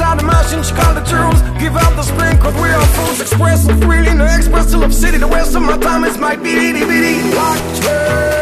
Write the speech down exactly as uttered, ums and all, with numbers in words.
out the motion, she called the truth. Give out the spin, cause we are fools. Express so freely, no express to love city. The rest of my time is my bitty bitty. Watch her.